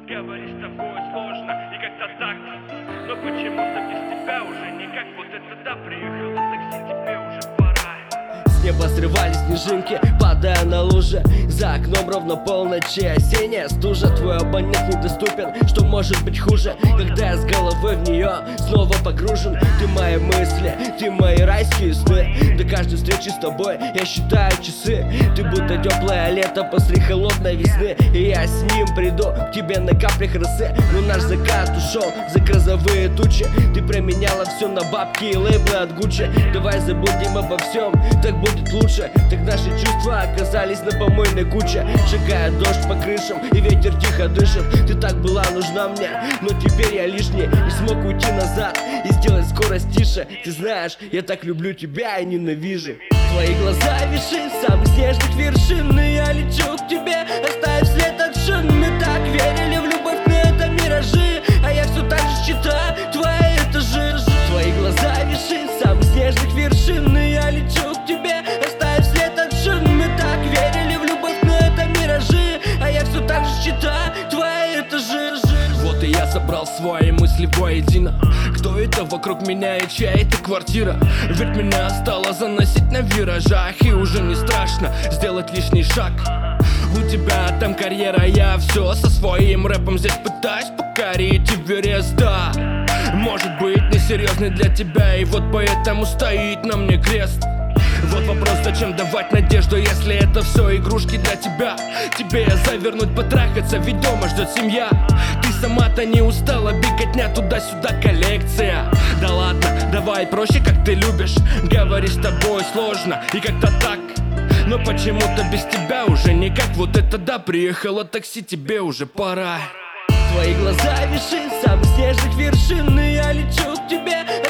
Говорить с тобой сложно и как-то так. Но почему-то без тебя уже никак. Вот это да, приехало такси, тебе уже пора. С неба срывались снежинки, падая на лужи. За окном ровно полночь и осенняя стужа. Твой абонент недоступен, что может быть хуже? Когда я с головой в нее снова погружен. Ты мои мысли, ты мои райские сны. До каждой встречи с тобой я считаю часы. Ты будто теплое лето посреди холодной весны. И я с ним приду к тебе на каплях росы. Но наш закат ушел за грозовые тучи. Ты променяла все на бабки и лейблы от Гуччи. Давай забудем обо всем, так будет лучше. Так наши чувства оказались на помойной куче. Шагает дождь по крышам и ветер тихо дышит. Ты так была нужна мне, но теперь я лишний. Не смог уйти назад и сделать скорость тише. Ты знаешь, я так люблю тебя и ненавижу. Твои глаза вершин самых снежных вершин. И я лечу к тебе, оставив след от шин. Мы так верили в любовь, но это миражи. А я все так же считаю твои этажи. Твои глаза вершин самых снежных вершин. И я лечу к тебе, оставив след от шин. Мы так верили в любовь, но это миражи. А я все так же считаю твои этажи. Вот и я собрал свои мысли воедино. Кто это вокруг меня и чья это квартира? Ведь меня стало заносить на виражах. И уже не страшно сделать лишний шаг. У тебя там карьера, я все со своим рэпом здесь пытаюсь покорить Эверест, да. Может быть несерьезный для тебя, и вот поэтому стоит на мне крест. Вот вопрос, зачем давать надежду, если это все игрушки для тебя? Тебе завернуть, потрахаться, ведь дома ждет семья. Ты сама-то не устала, беготня туда-сюда, коллекция. Да ладно, давай проще, как ты любишь. Говорить с тобой сложно и как-то так. Но почему-то без тебя уже никак. Вот это да, приехало такси, тебе уже пора. Твои глаза вершин самых снежных вершин. И я лечу к тебе,